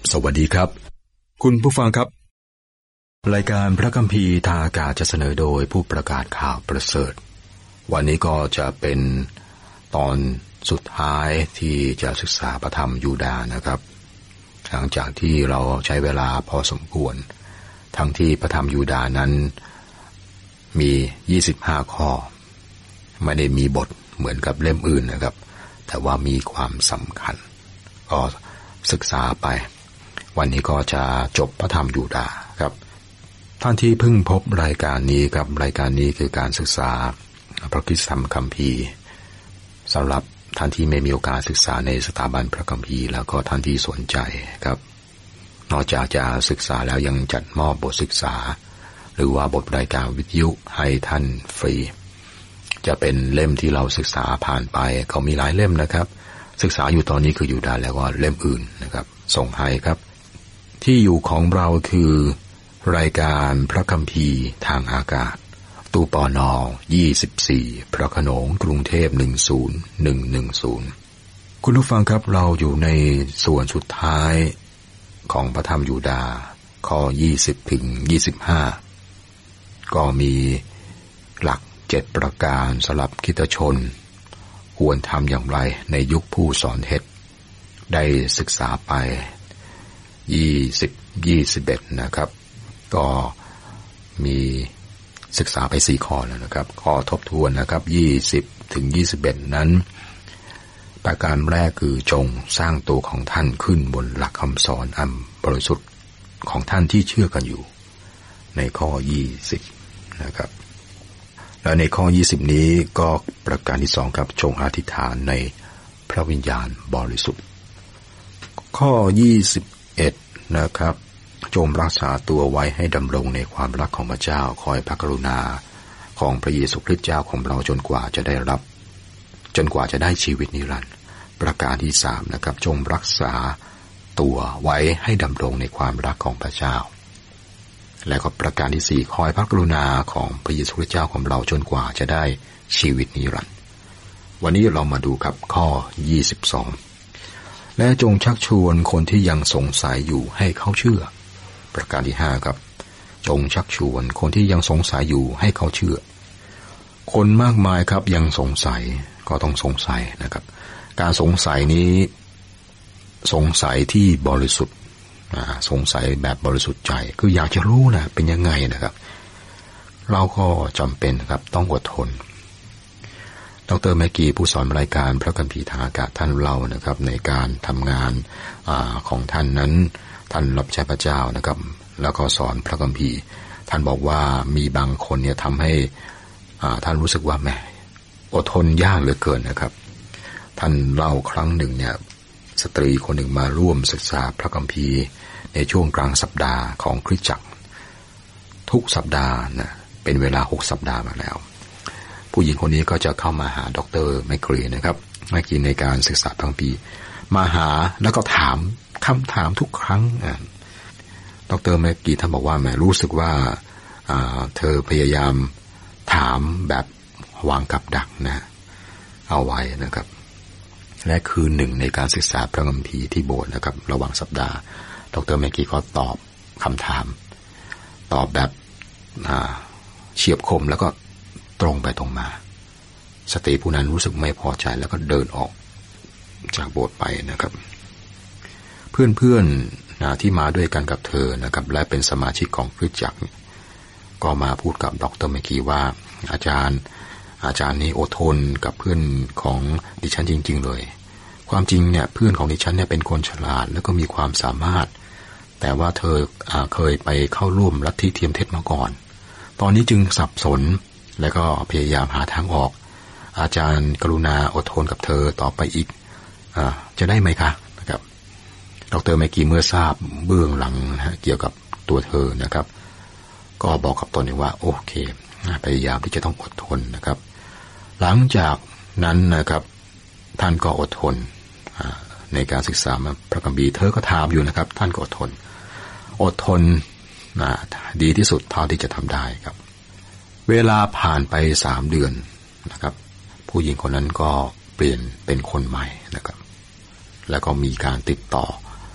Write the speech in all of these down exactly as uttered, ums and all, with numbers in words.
สวัสดีครับคุณผู้ฟังครับรายการพระคัมภีร์ทางอากาศจะเสนอโดยผู้ประกาศข่าวประเสริฐวันนี้ก็จะเป็นตอนสุดท้ายที่จะศึกษาพระธรรมยูดาห์นะครับหลังจากที่เราใช้เวลาพอสมควรทั้งที่พระธรรมยูดาห์นั้นมียี่สิบห้าข้อไม่ได้มีบทเหมือนกับเล่มอื่นนะครับแต่ว่ามีความสำคัญก็ศึกษาไปวันนี้ก็จะจบพระธรรมยูดาห์ครับท่านที่เพิ่งพบรายการนี้ครับรายการนี้คือการศึกษาพระคัมภีร์สำหรับท่านที่ไม่มีโอกาสศึกษาในสถาบันพระคัมภีร์แล้วก็ท่านที่สนใจครับนอกจากจะศึกษาแล้วยังจัดมอบบทศึกษาหรือว่าบทรายการวิทยุให้ท่านฟรีจะเป็นเล่มที่เราศึกษาผ่านไปเขามีหลายเล่มนะครับศึกษาอยู่ตอนนี้คือยูดาห์แล้วก็เล่มอื่นนะครับส่งให้ครับที่อยู่ของเราคือรายการพระคัมภีร์ทางอากาศตู้ปนยี่สิบสี่พระโขนงกรุงเทพหนึ่งศูนย์หนึ่งหนึ่งศูนย์คุณผู้ฟังครับเราอยู่ในส่วนสุดท้ายของพระธรรมยูดาห์ข้อยี่สิบถึงยี่สิบห้าก็มีหลักเจ็ดประการสำหรับคริสตชนควรทำอย่างไรในยุคผู้สอนเท็จได้ศึกษาไปยี่สิบ ยี่สิบเอ็ดนะครับก็มีศึกษาไปสี่ข้อแล้วนะครับข้อทบทวนนะครับยี่สิบถึงยี่สิบเอ็ดนั้นประการแรกคือจงสร้างตัวของท่านขึ้นบนหลักคำสอนอันบริสุทธิ์ของท่านที่เชื่อกันอยู่ในข้อยี่สิบนะครับและในข้อยี่สิบนี้ก็ประการที่สองครับจงอธิษฐานในพระวิญญาณบริสุทธิ์ข้อยี่สิบเอ็ดนะครับจงรักษาตัวไว้ให้ดำรงในความรักของพระเจ้าคอยพระกรุณาของพระเยซูคริสต์เจ้าของเราจนกว่าจะได้รับจนกว่าจะได้ชีวิตนิรันดร์ประการที่สามนะครับจงรักษาตัวไว้ให้ดำรงในความรักของพระเจ้าและก็ประการที่สี่คอยพระกรุณาของพระเยซูคริสต์เจ้าของเราจนกว่าจะได้ชีวิตนิรันดร์วันนี้เรามาดูครับข้อยี่สิบสองและจงชักชวนคนที่ยังสงสัยอยู่ให้เขาเชื่อประการที่ห้าครับจงชักชวนคนที่ยังสงสัยอยู่ให้เขาเชื่อคนมากมายครับยังสงสัยก็ต้องสงสัยนะครับการสงสัยนี้สงสัยที่บริสุทธิ์สงสัยแบบบริสุทธิ์ใจคืออยากจะรู้นะเป็นยังไงนะครับเราก็จำเป็นครับต้องอดทนดร.แมกกี้ผู้สอนรายการพระคัมภีร์ทางอากาศท่านเล่านะครับในการทำงานอาของท่านนั้นท่านรับใช้พระเจ้านะครับแล้วก็สอนพระคัมภีร์ท่านบอกว่ามีบางคนเนี่ยทำให้ท่านรู้สึกว่าแหมอดทนยากเหลือเกินนะครับท่านเล่าครั้งหนึ่งเนี่ยสตรีคนหนึ่งมาร่วมศึกษาพระคัมภีร์ในช่วงกลางสัปดาห์ของคริสตจักรทุกสัปดาห์นะเป็นเวลาหกสัปดาห์มาแล้วผู้หญิงคนนี้ก็จะเข้ามาหาดร.แมคกรีนะครับแมคกรีในการศึกษาพระคัมภีร์มาหาแล้วก็ถามคำถามทุกครั้งดร.แมคกรีท่านบอกว่าแหมรู้สึกว่าเธอพยายามถามแบบวางกับดักนะเอาไว้นะครับและคืนหนึ่งในการศึกษาพระคัมภีร์ที่โบสถ์นะครับระหว่างสัปดาห์ดร.แมคกรีก็ตอบคำถามตอบแบบเฉียบคมแล้วก็ตรงไปตรงมาสตรีผู้นั้นรู้สึกไม่พอใจแล้วก็เดินออกจากโบสถ์ไปนะครับเพื่อนๆนะที่มาด้วยกันกับเธอนะครับและเป็นสมาชิกของคริสตจักรก็มาพูดกับดร.แมคกี้ว่าอาจารย์อาจารย์นี่อดทนกับเพื่อนของดิฉันจริงๆเลยความจริงเนี่ยเพื่อนของดิฉันเนี่ยเป็นคนฉลาดแล้วก็มีความสามารถแต่ว่าเธอเคยไปเข้าร่วมลัทธิเทียมเท็จมาก่อนตอนนี้จึงสับสนแล้วก็พยายามหาทางออกอาจารย์กรุณาอดทนกับเธอต่อไปอีกอ่าจะได้ไหมคะนะครับดร.แมคกี้เมื่อทราบเบื้องหลังนะเกี่ยวกับตัวเธอนะครับก็บอกกับตนเองว่าโอเคพยายามที่จะต้องอดทนนะครับหลังจากนั้นนะครับท่านก็อดทนในการศึกษาพระคัมภีร์เธอก็ถามอยู่นะครับท่านก็อดทนอดทนดีที่สุดเท่าที่จะทำได้ครับเวลาผ่านไปสามเดือนนะครับผู้หญิงคนนั้นก็เปลี่ยนเป็นคนใหม่นะครับแล้วก็มีการติดต่อ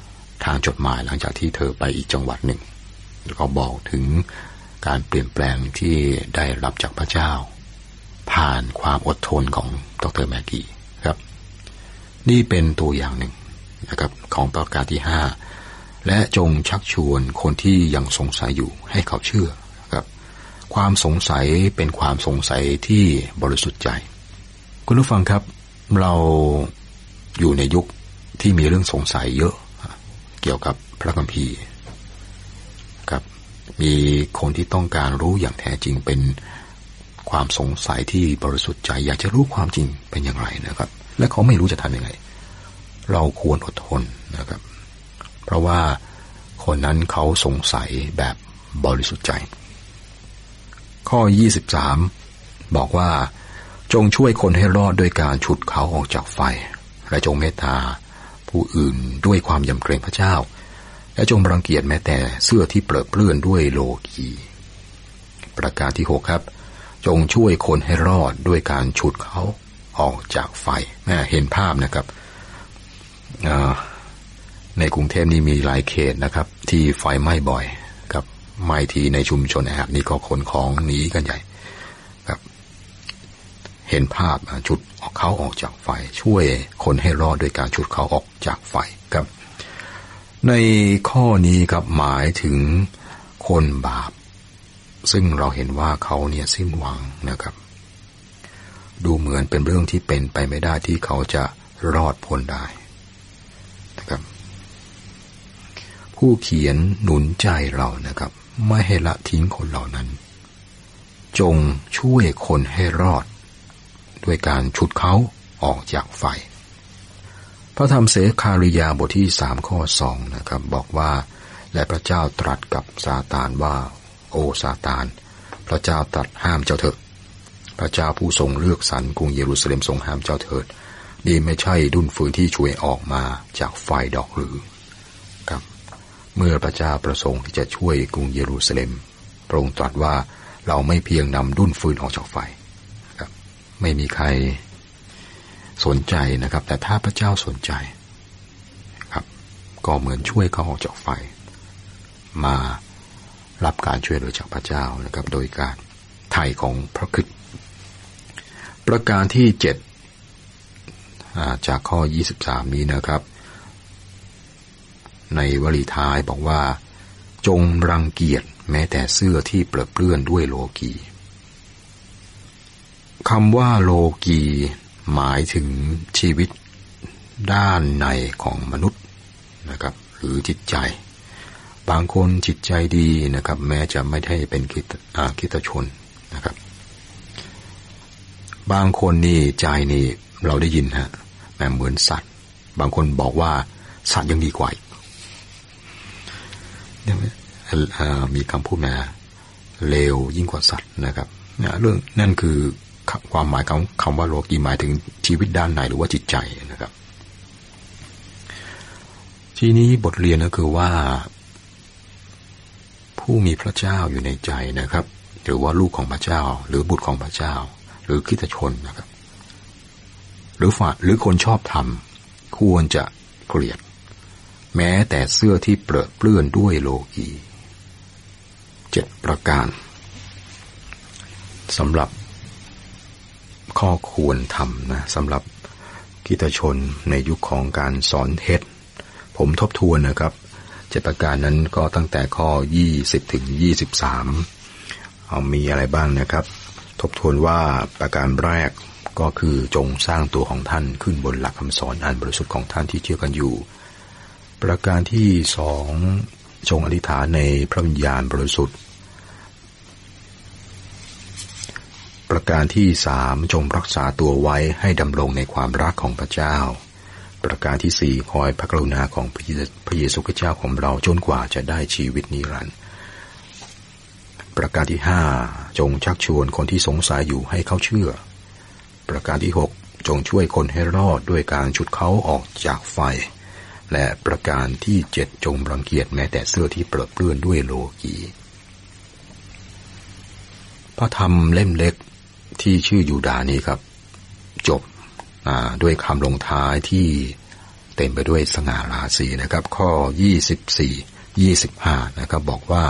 ทางจดหมายหลังจากที่เธอไปอีกจังหวัดหนึ่งแล้วก็บอกถึงการเปลี่ยนแปลงที่ได้รับจากพระเจ้าผ่านความอดทนของดร.แมกกี้ครับนี่เป็นตัวอย่างหนึ่งนะครับของประการที่ห้าและจงชักชวนคนที่ยังสงสัยอยู่ให้เขาเชื่อครับความสงสัยเป็นความสงสัยที่บริสุทธิ์ใจคุณผู้ฟังครับเราอยู่ในยุคที่มีเรื่องสงสัยเยอะเกี่ยวกับพระคัมภีร์ครับมีคนที่ต้องการรู้อย่างแท้จริงเป็นความสงสัยที่บริสุทธิ์ใจอยากจะรู้ความจริงเป็นอย่างไรนะครับและเขาไม่รู้จะทำยังไงเราควรอดทนนะครับเพราะว่าคนนั้นเขาสงสัยแบบบริสุทธิ์ใจข้อยี่สิบสามบอกว่าจงช่วยคนให้รอดด้วยการฉุดเขาออกจากไฟและจงเมตตาผู้อื่นด้วยความยำเกรงพระเจ้าและจงรังเกียจแม้แต่เสื้อที่เปรอะเปื้อนด้วยโลกีประการที่หกครับจงช่วยคนให้รอดด้วยการฉุดเขาออกจากไฟเห็นภาพนะครับในกรุงเทพนี่มีหลายเขตนะครับที่ไฟไหม้บ่อยครับไหม้ทีในชุมชนแอบนี่ก็ขนของหนีกันใหญ่ครับเห็นภาพฉุดออกเขาออกจากไฟช่วยคนให้รอดด้วยการฉุดเขาออกจากไฟครับในข้อนี้ครับหมายถึงคนบาปซึ่งเราเห็นว่าเขาเนี่ยสิ้นหวังนะครับดูเหมือนเป็นเรื่องที่เป็นไปไม่ได้ที่เขาจะรอดพ้นได้นะครับผู้เขียนหนุนใจเรานะครับไม่ให้ละทิ้งคนเหล่านั้นจงช่วยคนให้รอดด้วยการฉุดเขาออกจากไฟพระธรรมเสคาริยาบทที่สามข้อสองนะครับบอกว่าและพระเจ้าตรัสกับซาตานว่าโอ้ซาตานพระเจ้าตรัสห้ามเจ้าเถิดพระเจ้าผู้ทรงเลือกสรรกรุงเยรูซาเล็มทรงห้ามเจ้าเถิดนี่ไม่ใช่ดุ้นฟืนที่ช่วยออกมาจากไฟดอกหรือครับเมื่อพระเจ้าประสงค์ที่จะช่วยกรุงเยรูซาเล็มพระองค์ตรัสว่าเราไม่เพียงนำดุ้นฟืนออกจากไฟครับไม่มีใครสนใจนะครับแต่ถ้าพระเจ้าสนใจครับก็เหมือนช่วยเขาออกจากไฟมารับการช่วยเหลือจากพระเจ้านะครับโดยการไถ่ของพระคริสต์ประการที่เจ็ดจากข้อยี่สิบสามนี้นะครับในวลีท้ายบอกว่าจงรังเกียจแม้แต่เสื้อที่เปรอะเปื้อนด้วยโลกีคำว่าโลกีหมายถึงชีวิตด้านในของมนุษย์นะครับหรือจิตใจบางคนจิตใจดีนะครับแม้จะไม่ได้เป็นคริสอาคริสตชนนะครับบางคนนี่ใจนี่เราได้ยินฮะแม้เหมือนสัตว์บางคนบอกว่าสัตว์ยังดีกว่ามีคำพูดมาเลวยิ่งกว่าสัตว์นะครับเรื่องนั่นคือความหมายของคำว่าโลกีหมายถึงชีวิตด้านในหรือว่าจิตใจนะครับทีนี้บทเรียนก็คือว่าผู้มีพระเจ้าอยู่ในใจนะครับหรือว่าลูกของพระเจ้าหรือบุตรของพระเจ้าหรือคริสตชนนะครับหรือฝ่ายหรือคนชอบธรรมควรจะเกลียดแม้แต่เสื้อที่เปรอะเปื้อนด้วยโลกีเจ็ดประการสำหรับข้อควรทำนะสำหรับคริสตชนในยุคของการสอนเท็จผมทบทวนนะครับเจ็ดประการนั้นก็ตั้งแต่ข้อยี่สิบถึงยี่สิบสามเอามีอะไรบ้างนะครับทบทวนว่าประการแรกก็คือจงสร้างตัวของท่านขึ้นบนหลักคำสอนอันบริสุทธิ์ของท่านที่เชื่อกันอยู่ประการที่สองจงอธิษฐานในพระวิญญาณบริสุทธิ์ประการที่สามจงรักษาตัวไว้ให้ดำรงในความรักของพระเจ้าประการที่สี่คอยพระกรุณาของพระเยซูคริสต์เจ้าของเราจนกว่าจะได้ชีวิตนิรันดร์ประการที่ห้าจงชักชวนคนที่สงสัยอยู่ให้เขาเชื่อประการที่หกจงช่วยคนให้รอดด้วยการฉุดเขาออกจากไฟและประการที่เจ็ดจงรังเกียจแม้แต่เสื้อที่เปรอะเปื้อนด้วยโลกีพระธรรมเล่มเล็กที่ชื่อยูดาห์นี้ครับจบด้วยคำลงท้ายที่เต็มไปด้วยสง่าราศีนะครับข้อยี่สิบสี่ ยี่สิบห้านะครับบอกว่า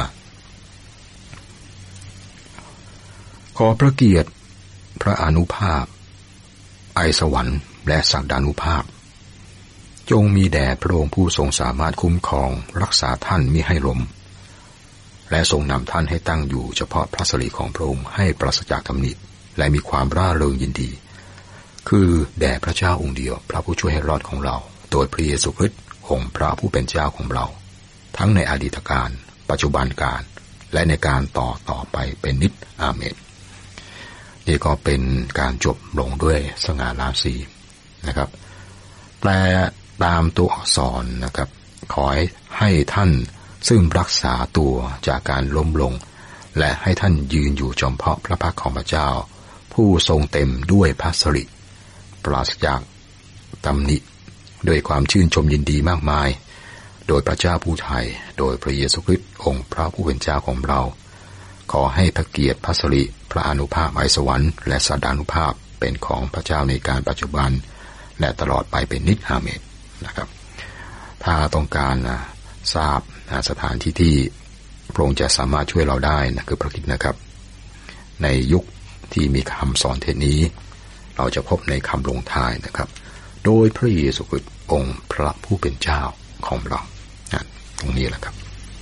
ขอพระเกียรติพระอานุภาพไอสวรรค์และศักดานุภาพจงมีแด่พระองค์ผู้ทรงสามารถคุ้มครองรักษาท่านมิให้ล้มและทรงนำท่านให้ตั้งอยู่เฉพาะพระสิริของพระองค์ให้ปราศจากตำหนิและมีความร่าเริงยินดีคือแด่พระเจ้าองค์เดียวพระผู้ช่วยให้รอดของเราโดยพระเยซูคริสต์องค์พระผู้เป็นเจ้าของเราทั้งในอดีตการปัจจุบันการและในการต่อต่อไปเป็นนิจอาเมนนี่ก็เป็นการจบลงด้วยสง่าราศีนะครับแปลตามตัวอักษรนะครับขอให้ท่านซึ่งรักษาตัวจากการล้มลงและให้ท่านยืนอยู่จอมเพาะพระพักของพระเจ้าผู้ทรงเต็มด้วยพระสิริปราศจากตำหนิด้วยความชื่นชมยินดีมากมายโดยพระเจ้าผู้ไทยโดยพระเยซูคริสต์องค์พระผู้เป็นเจ้าของเราขอให้พระเกียรติพระสิริพระอานุภาพไอสวรรค์และสัดานุภาพเป็นของพระเจ้าในการปัจจุบันและตลอดไปเป็นนิจอาเมนนะครับถ้าต้องการนะทราบนะสถานที่ที่พระองค์จะสามารถช่วยเราได้นะคือพระคริสต์นะครับในยุคที่มีคำสอนเทศนี้เราจะพบในคำลงท้ายนะครับโดยพระเยซูคริสต์องค์พระผู้เป็นเจ้าของเรานะตรงนี้แหละครับ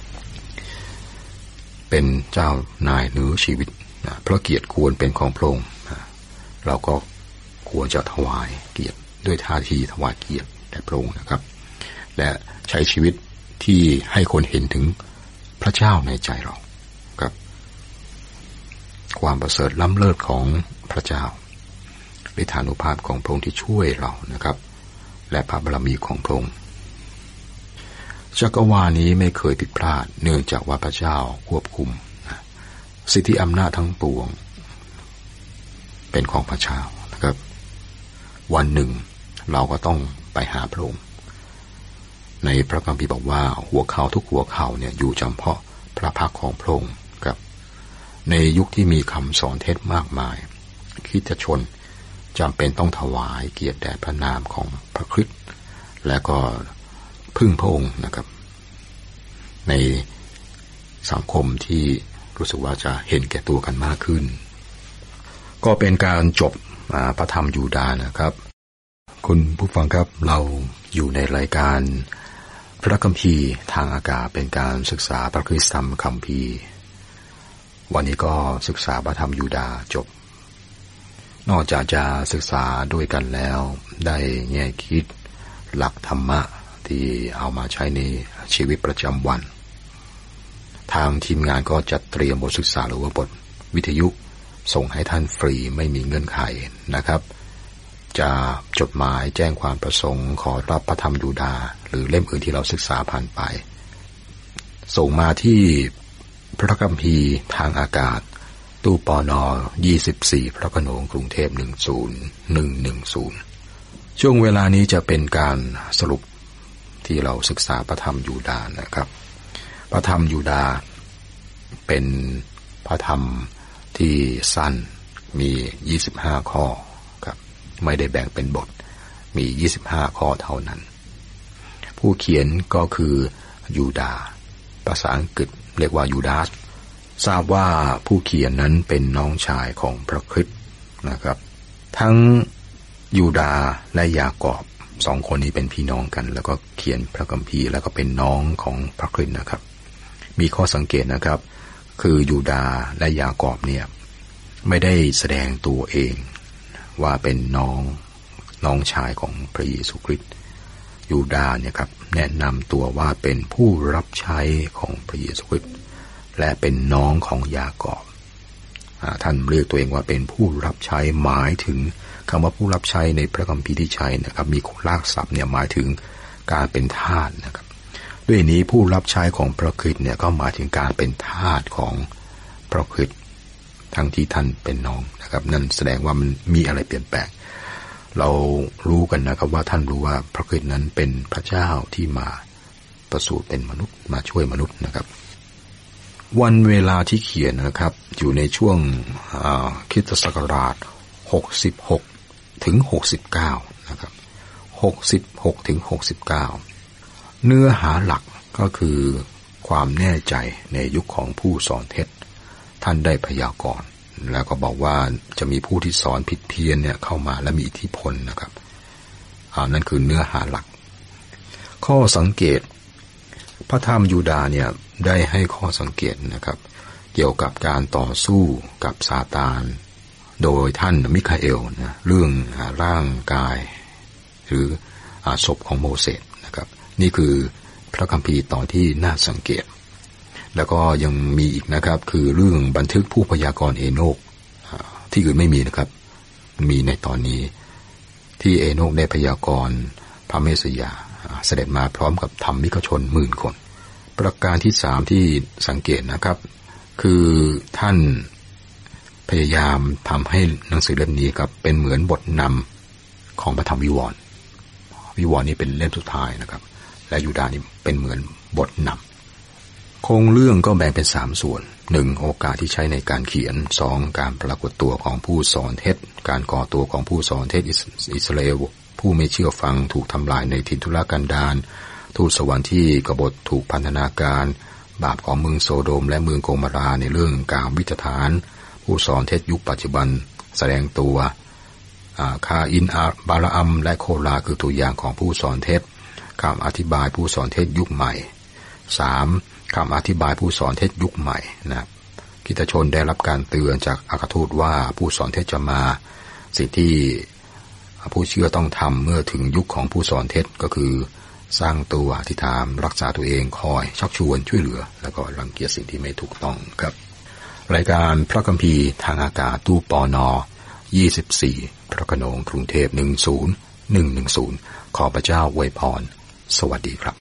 เป็นเจ้านายเหนือชีวิตนะพระเกียรติควรเป็นของพระองค์นะเราก็ควรจะถวายเกียรติด้วยท่าทีถวายเกียรติแด่พระองค์นะครับและใช้ชีวิตที่ให้คนเห็นถึงพระเจ้าในใจเราครับความประเสริฐล้ำเลิศของพระเจ้าฤทธานุภาพของพระองค์ที่ช่วยเรานะครับและพระบารมีของพระองค์จักรวาลนี้ไม่เคยผิดพลาดเนื่องจากว่าพระเจ้าควบคุมสิทธิอำนาจทั้งปวงเป็นของพระเจ้านะครับวันหนึ่งเราก็ต้องไปหาพระองค์ในพระคัมภีร์บอกว่าหัวเข่าทุกหัวเข่าเนี่ยอยู่เฉพาะพระพักของพระองค์ครับในยุคที่มีคำสอนเทศมากมายคริสตชนจำเป็นต้องถวายเกียรติแด่พระนามของพระคริสต์และก็พึ่งพระองค์นะครับในสังคมที่รู้สึกว่าจะเห็นแก่ตัวกันมากขึ้นก็เป็นการจบพระธรรมยูดาห์นะครับคุณผู้ฟังครับเราอยู่ในรายการพระคัมภีร์ทางอากาศเป็นการศึกษาพระคริสตธรรมคัมภีร์วันนี้ก็ศึกษาพระธรรมยูดาห์จบนอกจากจะศึกษาด้วยกันแล้วได้แง่คิดหลักธรรมะที่เอามาใช้ในชีวิตประจำวันทางทีมงานก็จัดเตรียมบทศึกษาหรือว่าบทวิทยุส่งให้ท่านฟรีไม่มีเงื่อนไขนะครับจะจดหมายแจ้งความประสงค์ขอรับพระธรรมยูดาห์หรือเล่มอื่นที่เราศึกษาผ่านไปส่งมาที่พระคัมภีร์ทางอากาศตู้ปนยี่สิบสี่พระโขนงกรุงเทพหนึ่งศูนย์หนึ่งหนึ่งศูนย์ช่วงเวลานี้จะเป็นการสรุปที่เราศึกษาพระธรรมยูดาห์นะครับพระธรรมยูดาห์เป็นพระธรรมที่สั้นมียี่สิบห้าข้อครับไม่ได้แบ่งเป็นบทมียี่สิบห้าข้อเท่านั้นผู้เขียนก็คือยูดาห์ภาษาอังกฤษเรียกว่ายูดาสทราบว่าผู้เขียนนั้นเป็นน้องชายของพระคริสต์นะครับทั้งยูดาห์และยากอบสองคนนี้เป็นพี่น้องกันแล้วก็เขียนพระคัมภีร์แล้วก็เป็นน้องของพระคริสต์นะครับมีข้อสังเกตนะครับคือยูดาห์และยากอบเนี่ยไม่ได้แสดงตัวเองว่าเป็นน้องน้องชายของพระเยซูคริสต์ยูดาห์เนี่ยครับแนะนำตัวว่าเป็นผู้รับใช้ของพระเยซูคริสต์และเป็นน้องของยากอบท่านเรียกตัวเองว่าเป็นผู้รับใช้หมายถึงคำว่าผู้รับใช้ในพระคัมภีร์ที่ใช้นะครับมีรากศัพท์เนี่ยหมายถึงการเป็นทาสนะครับด้วยนี้ผู้รับใช้ของพระคริสต์เนี่ยก็หมายถึงการเป็นทาสของพระคริสต์ทั้งที่ท่านเป็นน้องนะครับนั่นแสดงว่ามันมีอะไรเปลี่ยนแปลงเรารู้กันนะครับว่าท่านรู้ว่าพระคริสต์นั้นเป็นพระเจ้าที่มาประสูติเป็นมนุษย์มาช่วยมนุษย์นะครับวันเวลาที่เขียนนะครับอยู่ในช่วงคริสตศักราชหกสิบหกถึงหกสิบเก้านะครับหกสิบหกถึงหกสิบเก้าเนื้อหาหลักก็คือความแน่ใจในยุคของผู้สอนเท็จท่านได้พยากรณ์แล้วก็บอกว่าจะมีผู้ที่สอนผิดเพี้ยนเนี่ยเข้ามาและมีอิทธิพลนะครับอ่านั่นคือเนื้อหาหลักข้อสังเกตพระธรรมยูดาห์เนี่ยได้ให้ข้อสังเกตนะครับเกี่ยวกับการต่อสู้กับซาตานโดยท่านมิคาเอลนะเรื่องร่างกายหรือศพของโมเสสนะครับนี่คือพระคัมภีร์ตอนที่น่าสังเกตแล้วก็ยังมีอีกนะครับคือเรื่องบันทึกผู้พยากรณ์เอโนกที่อื่นไม่มีนะครับมีในตอนนี้ที่เอโนกได้พยากรณ์พระเมสสิยาเสด็จมาพร้อมกับธรรมิกชนหมื่นคนประการที่สามที่สังเกตนะครับคือท่านพยายามทำให้หนังสือเล่มนี้ครับเป็นเหมือนบทนำของพระธรรมวิวรณ์วิวรณ์นี้เป็นเล่มสุดท้ายนะครับและยูดาห์นี่เป็นเหมือนบทนำโครงเรื่องก็แบ่งเป็นสามส่วนหนึ่งโอกาสที่ใช้ในการเขียนสองการปรากฏตัวของผู้สอนเท็จการก่อตัวของผู้สอนเท็จอิสราเอลผู้ไม่เชื่อฟังถูกทำลายในถิ่นทุรกันดารทูตสวรรค์ที่กบฏถูกพันธนาการบาปของเมืองโซโดมและเมืองโกโมราในเรื่องกามวิตฐานผู้สอนเท็จยุคปัจจุบันแสดงตัวคาอินอาบาลาอัมและโคลาคือตัวอย่างของผู้สอนเท็จคำอธิบายผู้สอนเท็จยุคใหม่สามคำอธิบายผู้สอนเท็จยุคใหม่นะคริสตชนได้รับการเตือนจากอัครทูตว่าผู้สอนเท็จจะมาสิ่งที่ผู้เชื่อต้องทำเมื่อถึงยุคของผู้สอนเท็จก็คือสร้างตัวอธิษฐานรักษาตัวเองคอยชักชวนช่วยเหลือแล้วก็รังเกียจสิ่งที่ไม่ถูกต้องครับรายการพระคัมภีร์ทางอากาศตู้ปนยี่สิบสี่พระโขนงกรุงเทพหนึ่งศูนย์หนึ่งหนึ่งศูนย์ขอพระเจ้าอวยพรสวัสดีครับ